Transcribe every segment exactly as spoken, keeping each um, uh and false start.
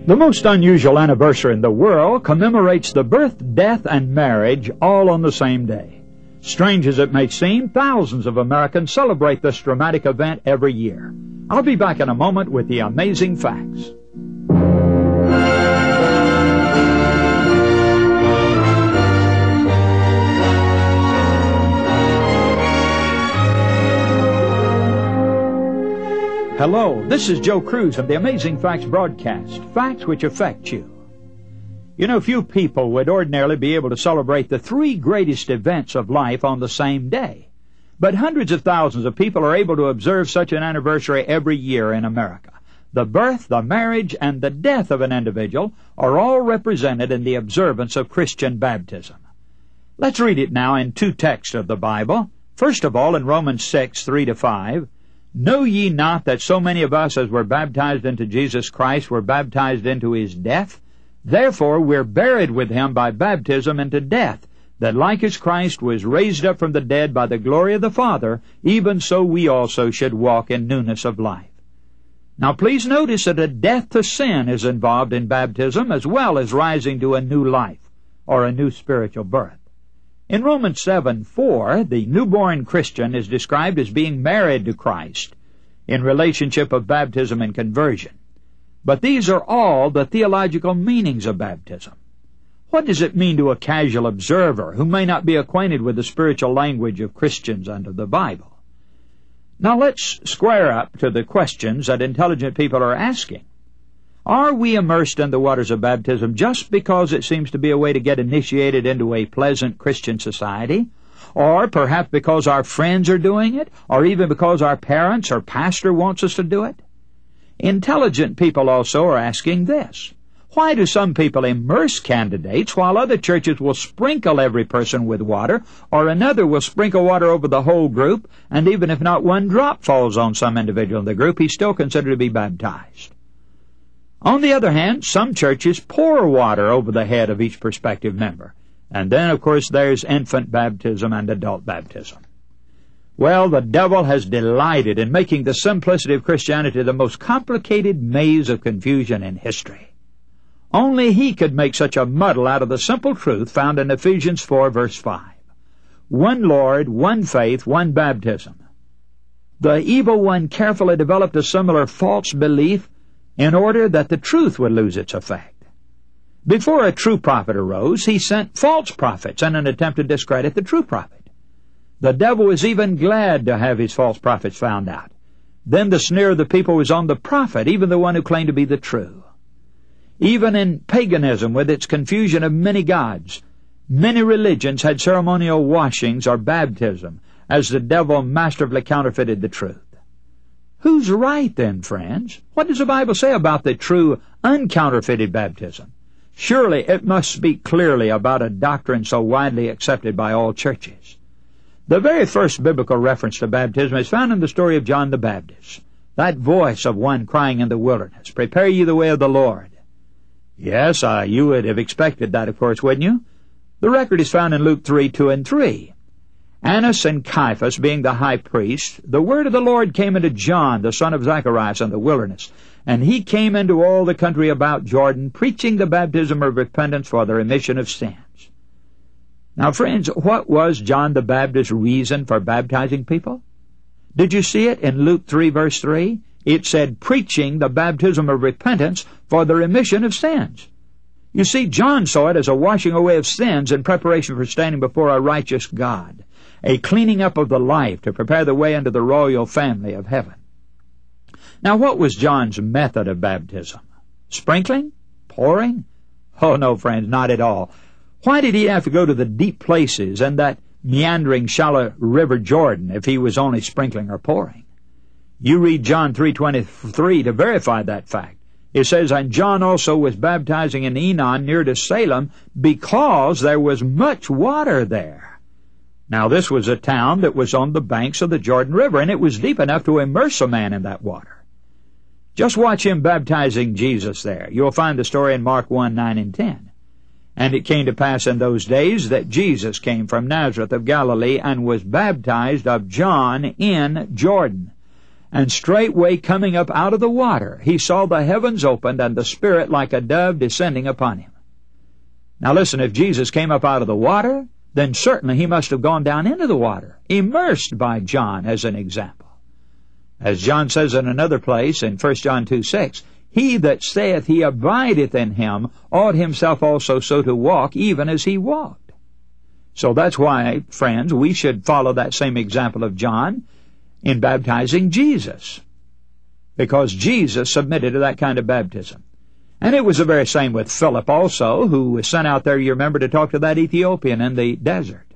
The most unusual anniversary in the world commemorates the birth, death, and marriage all on the same day. Strange as it may seem, thousands of Americans celebrate this dramatic event every year. I'll be back in a moment with the amazing facts. Hello, this is Joe Cruz of the Amazing Facts broadcast, facts which affect you. You know, few people would ordinarily be able to celebrate the three greatest events of life on the same day. But hundreds of thousands of people are able to observe such an anniversary every year in America. The birth, the marriage, and the death of an individual are all represented in the observance of Christian baptism. Let's read it now in two texts of the Bible. First of all, in Romans six, three to five, Know ye not that so many of us as were baptized into Jesus Christ were baptized into his death? Therefore we're buried with him by baptism into death, that like as Christ was raised up from the dead by the glory of the Father, even so we also should walk in newness of life. Now please notice that a death to sin is involved in baptism as well as rising to a new life, or a new spiritual birth. In Romans seven four, the newborn Christian is described as being married to Christ in relationship of baptism and conversion. But these are all the theological meanings of baptism. What does it mean to a casual observer who may not be acquainted with the spiritual language of Christians under the Bible? Now let's square up to the questions that intelligent people are asking. Are we immersed in the waters of baptism just because it seems to be a way to get initiated into a pleasant Christian society? Or perhaps because our friends are doing it? Or even because our parents or pastor wants us to do it? Intelligent people also are asking this. Why do some people immerse candidates while other churches will sprinkle every person with water, or another will sprinkle water over the whole group, and even if not one drop falls on some individual in the group, he's still considered to be baptized? On the other hand, some churches pour water over the head of each prospective member. And then, of course, there's infant baptism and adult baptism. Well, the devil has delighted in making the simplicity of Christianity the most complicated maze of confusion in history. Only he could make such a muddle out of the simple truth found in Ephesians four, verse five. One Lord, one faith, one baptism. The evil one carefully developed a similar false belief in order that the truth would lose its effect. Before a true prophet arose, he sent false prophets in an attempt to discredit the true prophet. The devil was even glad to have his false prophets found out. Then the sneer of the people was on the prophet, even the one who claimed to be the true. Even in paganism, with its confusion of many gods, many religions had ceremonial washings or baptism, as the devil masterfully counterfeited the truth. Who's right then, friends? What does the Bible say about the true, uncounterfeited baptism? Surely it must speak clearly about a doctrine so widely accepted by all churches. The very first biblical reference to baptism is found in the story of John the Baptist, that voice of one crying in the wilderness, "Prepare ye the way of the Lord." Yes, uh, you would have expected that, of course, wouldn't you? The record is found in Luke three, two and three. Annas and Caiaphas being the high priest, the word of the Lord came into John, the son of Zacharias, in the wilderness, and he came into all the country about Jordan, preaching the baptism of repentance for the remission of sins. Now, friends, what was John the Baptist's reason for baptizing people? Did you see it in Luke three, verse three? It said, preaching the baptism of repentance for the remission of sins. You see, John saw it as a washing away of sins in preparation for standing before a righteous God, a cleaning up of the life to prepare the way unto the royal family of heaven. Now, what was John's method of baptism? Sprinkling? Pouring? Oh, no, friends, not at all. Why did he have to go to the deep places and that meandering, shallow river Jordan if he was only sprinkling or pouring? You read John three twenty-three to verify that fact. It says, and John also was baptizing in Enon near to Salem because there was much water there. Now, this was a town that was on the banks of the Jordan River, and it was deep enough to immerse a man in that water. Just watch him baptizing Jesus there. You'll find the story in Mark one, nine and ten. And it came to pass in those days that Jesus came from Nazareth of Galilee and was baptized of John in Jordan. And straightway coming up out of the water, he saw the heavens opened, and the Spirit like a dove descending upon him. Now listen, if Jesus came up out of the water, then certainly he must have gone down into the water, immersed by John as an example. As John says in another place, in First John two six, he that saith he abideth in him ought himself also so to walk, even as he walked. So that's why, friends, we should follow that same example of John in baptizing Jesus, because Jesus submitted to that kind of baptism. And it was the very same with Philip also, who was sent out there, you remember, to talk to that Ethiopian in the desert.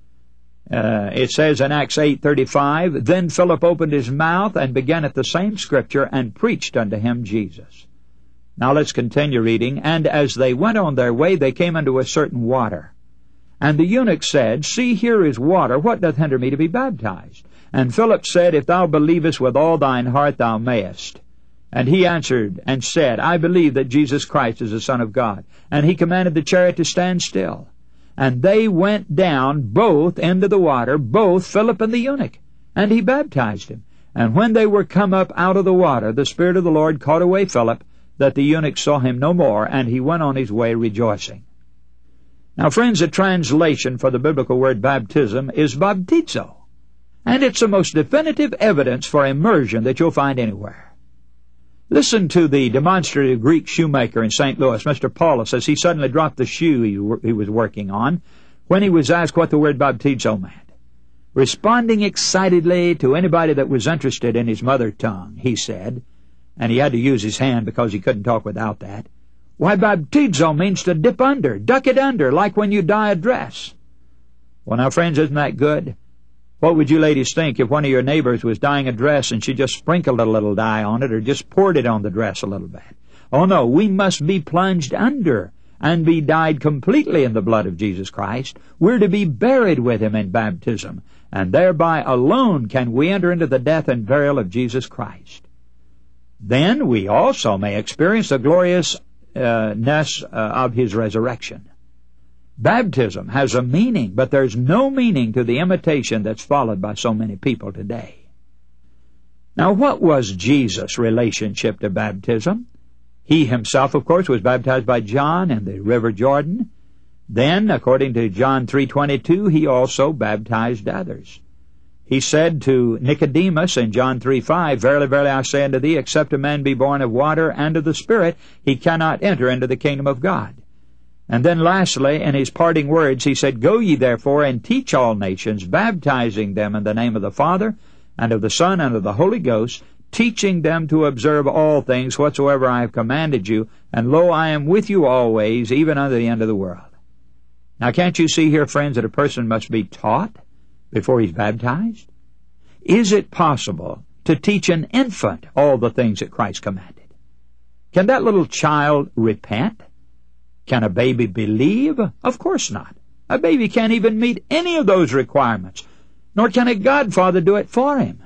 Uh, it says in Acts eight thirty-five, Then Philip opened his mouth and began at the same scripture and preached unto him Jesus. Now let's continue reading. And as they went on their way, they came unto a certain water. And the eunuch said, See, here is water. What doth hinder me to be baptized? And Philip said, If thou believest with all thine heart, thou mayest. And he answered and said, I believe that Jesus Christ is the Son of God. And he commanded the chariot to stand still. And they went down both into the water, both Philip and the eunuch, and he baptized him. And when they were come up out of the water, the Spirit of the Lord caught away Philip, that the eunuch saw him no more, and he went on his way rejoicing. Now, friends, the translation for the biblical word baptism is baptizo, and it's the most definitive evidence for immersion that you'll find anywhere. Listen to the demonstrative Greek shoemaker in Saint Louis, Mister Paulus, as he suddenly dropped the shoe he, he was working on when he was asked what the word baptizo meant. Responding excitedly to anybody that was interested in his mother tongue, he said, and he had to use his hand because he couldn't talk without that, Why, baptizo means to dip under, duck it under, like when you dye a dress. Well, now, friends, isn't that good? What would you ladies think if one of your neighbors was dyeing a dress and she just sprinkled a little dye on it or just poured it on the dress a little bit? Oh, no, we must be plunged under and be dyed completely in the blood of Jesus Christ. We're to be buried with him in baptism, and thereby alone can we enter into the death and burial of Jesus Christ. Then we also may experience the gloriousness uh, of his resurrection. Baptism has a meaning, but there's no meaning to the imitation that's followed by so many people today. Now, what was Jesus' relationship to baptism? He himself, of course, was baptized by John in the River Jordan. Then, according to John three twenty-two, he also baptized others. He said to Nicodemus in John three five, Verily, verily, I say unto thee, except a man be born of water and of the Spirit, he cannot enter into the kingdom of God. And then lastly, in his parting words, he said, Go ye therefore and teach all nations, baptizing them in the name of the Father, and of the Son, and of the Holy Ghost, teaching them to observe all things whatsoever I have commanded you, and lo, I am with you always, even unto the end of the world. Now, can't you see here, friends, that a person must be taught before he's baptized? Is it possible to teach an infant all the things that Christ commanded? Can that little child repent? Can a baby believe? Of course not. A baby can't even meet any of those requirements, nor can a godfather do it for him.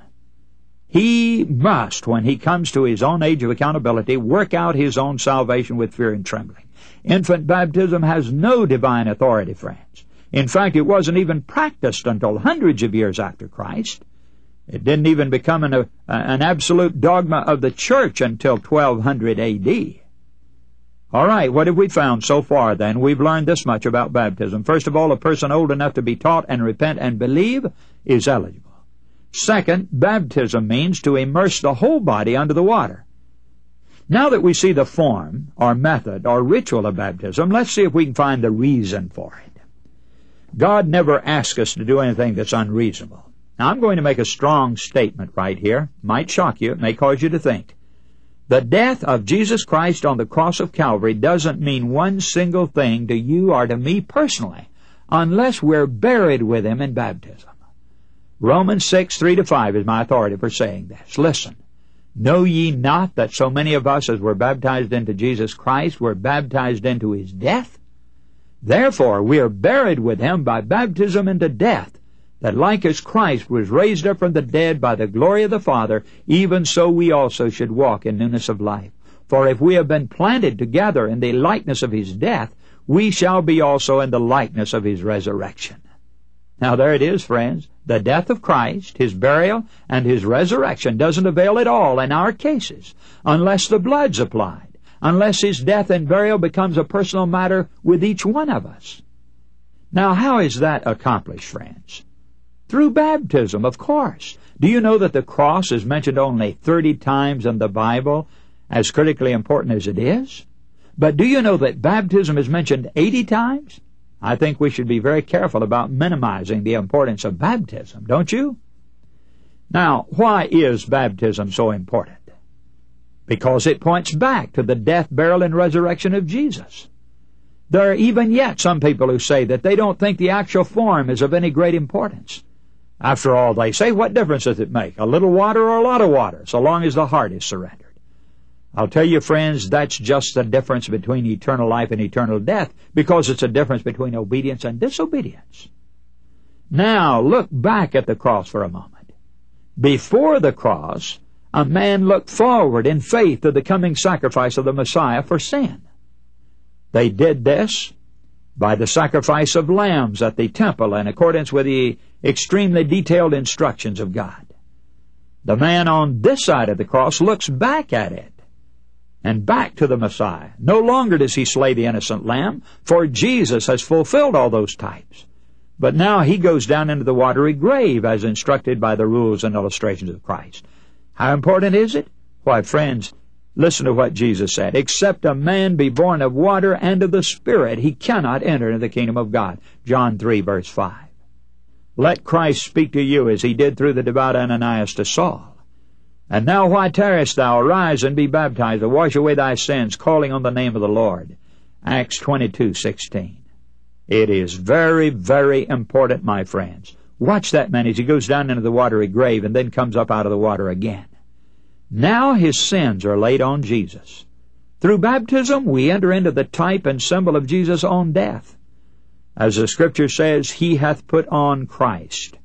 He must, when he comes to his own age of accountability, work out his own salvation with fear and trembling. Infant baptism has no divine authority, friends. In fact, it wasn't even practiced until hundreds of years after Christ. It didn't even become an, uh, an absolute dogma of the church until twelve hundred A D All right, what have we found so far then? We've learned this much about baptism. First of all, a person old enough to be taught and repent and believe is eligible. Second, baptism means to immerse the whole body under the water. Now that we see the form, or method, or ritual of baptism, let's see if we can find the reason for it. God never asks us to do anything that's unreasonable. Now, I'm going to make a strong statement right here. It might shock you. It may cause you to think. The death of Jesus Christ on the cross of Calvary doesn't mean one single thing to you or to me personally, unless we're buried with him in baptism. Romans six, three to five is my authority for saying this. Listen, know ye not that so many of us as were baptized into Jesus Christ were baptized into his death? Therefore we are buried with him by baptism into death, that like as Christ was raised up from the dead by the glory of the Father, even so we also should walk in newness of life. For if we have been planted together in the likeness of his death, we shall be also in the likeness of his resurrection. Now there it is, friends. The death of Christ, His burial, and His resurrection doesn't avail at all in our cases unless the blood's applied, unless His death and burial becomes a personal matter with each one of us. Now how is that accomplished, friends? Through baptism, of course. Do you know that the cross is mentioned only thirty times in the Bible, as critically important as it is? But do you know that baptism is mentioned eighty times? I think we should be very careful about minimizing the importance of baptism, don't you? Now, why is baptism so important? Because it points back to the death, burial, and resurrection of Jesus. There are even yet some people who say that they don't think the actual form is of any great importance. After all, they say, what difference does it make? A little water or a lot of water, so long as the heart is surrendered. I'll tell you, friends, that's just the difference between eternal life and eternal death, because it's a difference between obedience and disobedience. Now, look back at the cross for a moment. Before the cross, a man looked forward in faith to the coming sacrifice of the Messiah for sin. They did this by the sacrifice of lambs at the temple in accordance with the extremely detailed instructions of God. The man on this side of the cross looks back at it and back to the Messiah. No longer does he slay the innocent lamb, for Jesus has fulfilled all those types. But now he goes down into the watery grave as instructed by the rules and illustrations of Christ. How important is it? Why, friends, listen to what Jesus said. Except a man be born of water and of the Spirit, he cannot enter into the kingdom of God. John three, verse five. Let Christ speak to you as he did through the devout Ananias to Saul. And now why tarriest thou? Arise and be baptized, and wash away thy sins, calling on the name of the Lord. Acts twenty-two, sixteen. It is very, very important, my friends. Watch that man as he goes down into the watery grave and then comes up out of the water again. Now his sins are laid on Jesus. Through baptism, we enter into the type and symbol of Jesus' own death. As the Scripture says, He hath put on Christ.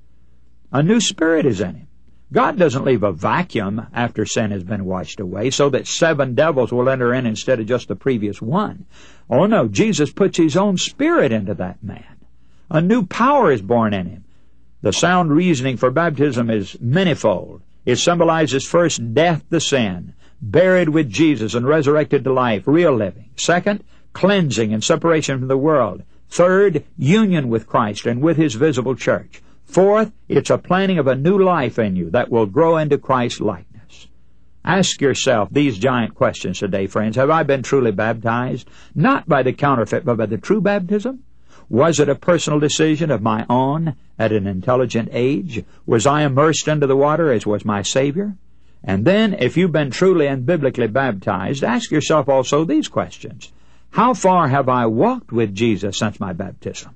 A new spirit is in Him. God doesn't leave a vacuum after sin has been washed away so that seven devils will enter in instead of just the previous one. Oh no, Jesus puts His own Spirit into that man. A new power is born in him. The sound reasoning for baptism is manifold. It symbolizes first death to sin, buried with Jesus and resurrected to life, real living. Second, cleansing and separation from the world. Third, union with Christ and with His visible church. Fourth, it's a planting of a new life in you that will grow into Christ's likeness. Ask yourself these giant questions today, friends. Have I been truly baptized? Not by the counterfeit, but by the true baptism? Was it a personal decision of my own at an intelligent age? Was I immersed into the water as was my Savior? And then, if you've been truly and biblically baptized, ask yourself also these questions. How far have I walked with Jesus since my baptism?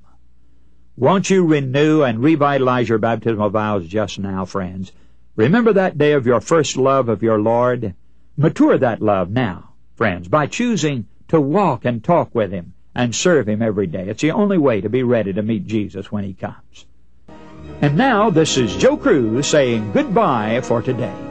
Won't you renew and revitalize your baptismal vows just now, friends? Remember that day of your first love of your Lord? Mature that love now, friends, by choosing to walk and talk with Him and serve Him every day. It's the only way to be ready to meet Jesus when He comes. And now, this is Joe Cruz saying goodbye for today.